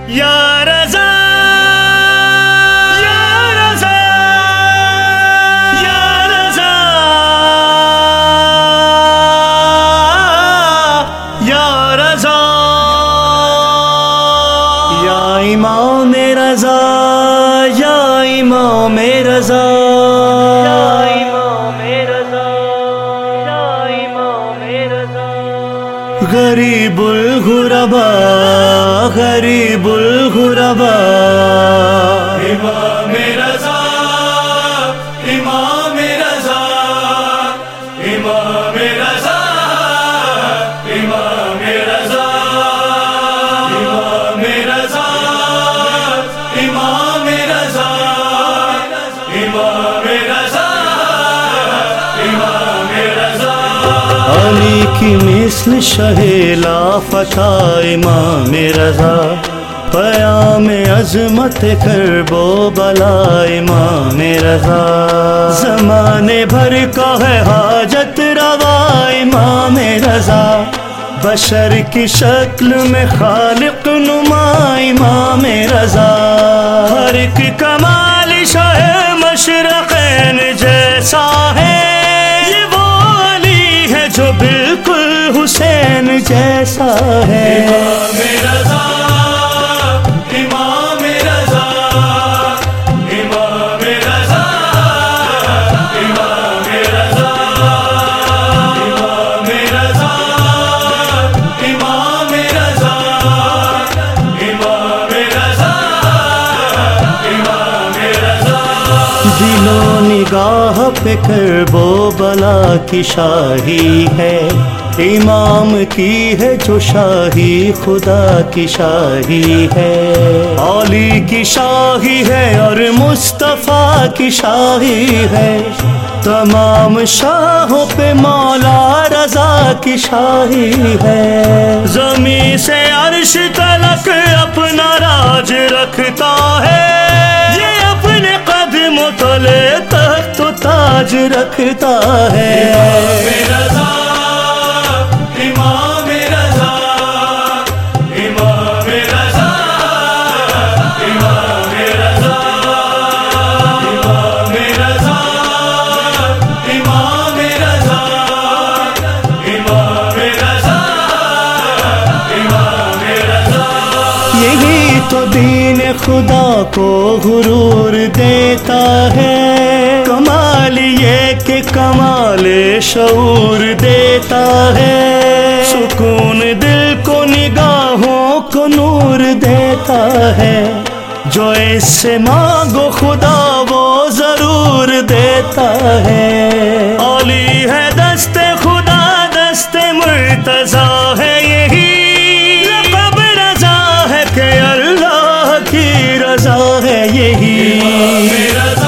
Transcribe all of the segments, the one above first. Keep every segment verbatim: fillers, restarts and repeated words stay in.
یا رضا یا رضا یا رضا یا رضا یا امام رضا یا امام رضا یا امام رضا یا امام رضا غریب الغرباء غریب الغرباء امام رضا امام رضا امام رضا امام رضا امام رضا امام رضا امام رضا امام رضا علی کی مثل شہلا فتح امام رضا پیام عظمت کرب و بلا امام رضا زمانے بھر کا ہے حاجت روا امام رضا بشر کی شکل میں خالق نما امام رضا ہر ایک کمال شاہ مشرقین جیسا ہے یہ وہ علی ہے جو بالکل حسین جیسا ہے امام رضا دلوں نگاہ پہ کرب و بلا کی شاہی ہے امام کی ہے جو شاہی خدا کی شاہی ہے علی کی شاہی ہے اور مصطفیٰ کی شاہی ہے تمام شاہوں پہ مولا رضا کی شاہی ہے زمین سے عرش تلک اپنا راج رکھتا ہے یہ اپنے قدموں تلے تخت و تاج رکھتا ہے امام رضا امام رضا امام رضا امام رضا امام رضا امام رضا امام رضا امام رضا یہی تو دین خدا کو غرور دیتا ہے کمال یہ کہ کمال شعور دیتا ہے سکون دل کو نگاہوں کو نور دیتا ہے جو اس سے مانگو خدا وہ ضرور دیتا ہے علی ہے دست خدا دست مرتضی ہے یہی لقب رضا ہے کہ اللہ کی رضا ہے یہی امام رضا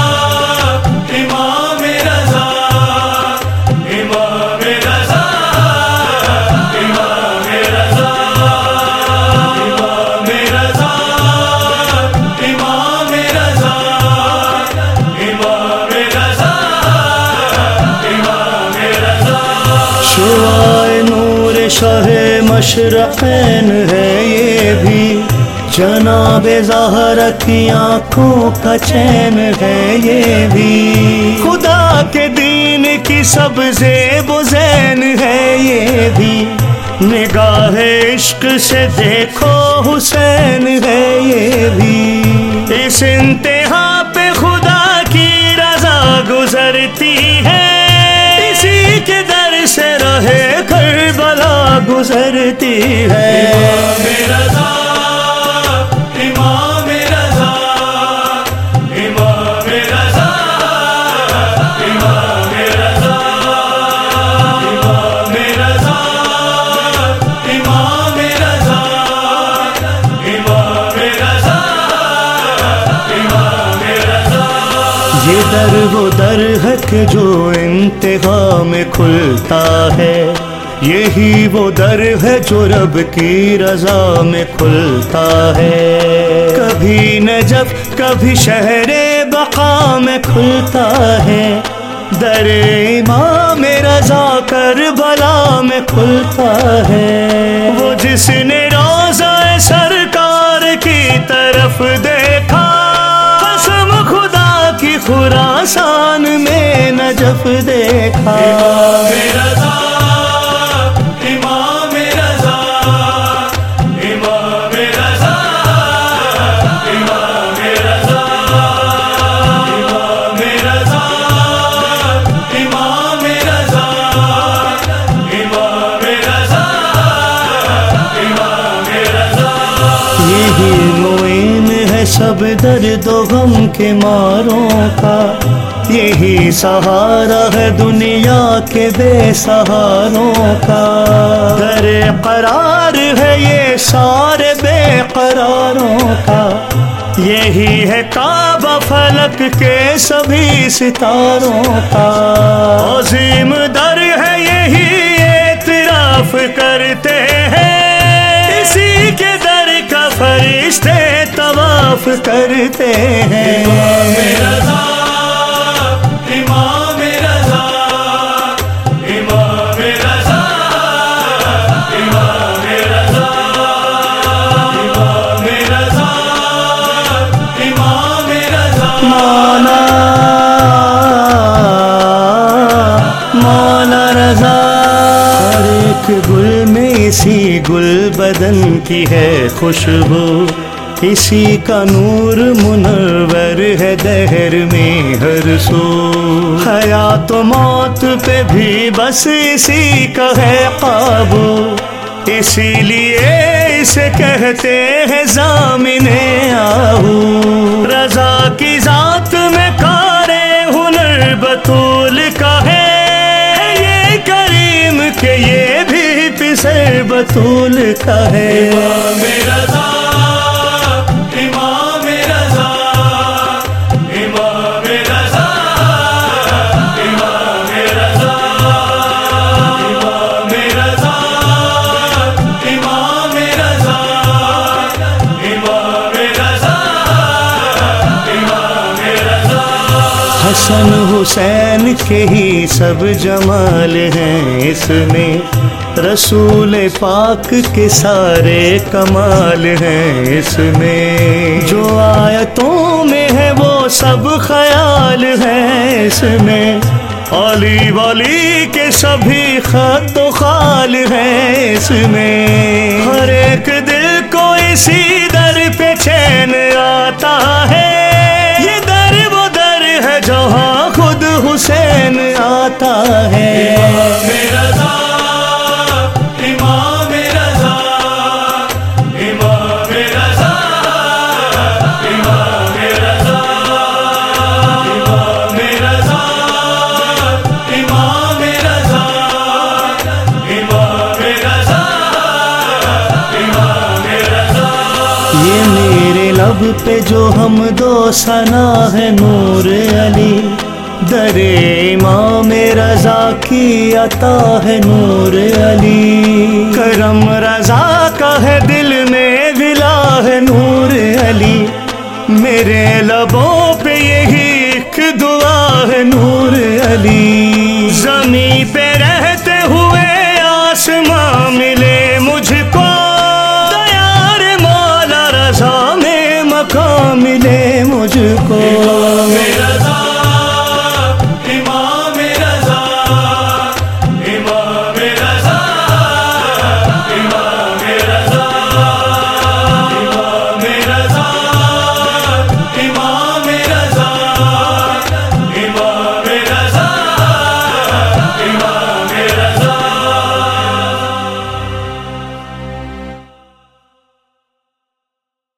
شعاع نور شاہ مشرقین ہے یہ بھی جناب زہرا کی آنکھوں کا چین ہے یہ بھی خدا کے دین کی سب زیب و زین ہے یہ بھی نگاہ عشق سے دیکھو حسین ہے یہ بھی اس انتہا پہ خدا کی رضا گزرتی ہے اسی کے در سے رہے کربلا گزرتی ہے امام رضا امام رضا امام رضا امام رضا امام رضا امام رضا امام رضا امام رضا یہ در وہ در ہے کہ جو انتہا میں کھلتا ہے یہی وہ در ہے جو رب کی رضا میں کھلتا ہے کبھی نجف کبھی شہر بقا میں کھلتا ہے در امام رضا کربلا میں کھلتا ہے وہ جس نے روضہ سرکار देखा। इमाम रज़ा, इमाम रज़ा, इमाम रज़ा, इमाम रज़ा, इमाम रज़ा, इमाम रज़ा, इमाम रज़ा, इमाम रज़ा। यही मुइन है सब दर्द व गम के मारों का, यही सहारा है दुनिया के बेसहारों का। दरे करार है ये सारे बेकरारों का, यही है काबा फलक के सभी सितारों का। अजीम दर है यही एतराफ करते हैं, इसी के दर का फरिश्ते तवाफ करते हैं। इमाम रज़ा, इमाम रज़ा, इमाम रज़ा, इमाम रज़ा, इमाम रज़ा, इमाम रज़ा। मौला मौला रज़ा। हर एक गुल में इसी गुल बदन की है खुशबू, इसी का नूर मुनव्वर है दहर में हर सू। हयात मौत पे भी बस इसी का है काबू, इसीलिए इसे कहते हैं ज़ामिने आहू। रज़ा की ज़ात में कारे हुनर बतूल का है, ये करीम के ये भी पिसर बतूल का है। इमाम रज़ा, इमाम रज़ा, इमाम रज़ा, इमाम रज़ा, इमाम रज़ा, इमाम रज़ा, इमाम रज़ा, इमाम रज़ा। हसन हुसैन के ही सब जमाल हैं इसमें, रसूल पाक के सारे कमाल हैं इसमें। जो आयतों में है वो सब ख्याल है इसमें, अली वली के सभी खत खाल है इसमें। हर एक दिल को इसी दर पे चैन आता है, ये दर वो दर है जहाँ खुद हुसैन आता है। इमाम रज़ा, इमाम रज़ा, इमाम रज़ा, इमाम रज़ा, इमाम रज़ा, इमाम रज़ा, इमाम रज़ा, इमाम रज़ा। ये मेरे लब पे जो हम दो सना है नूर अली, दरे इमाम रज़ा की अता है नूर अली। करम रज़ा का है दिल में विला है नूर अली, मेरे लबों पे यही एक दुआ है नूर अली।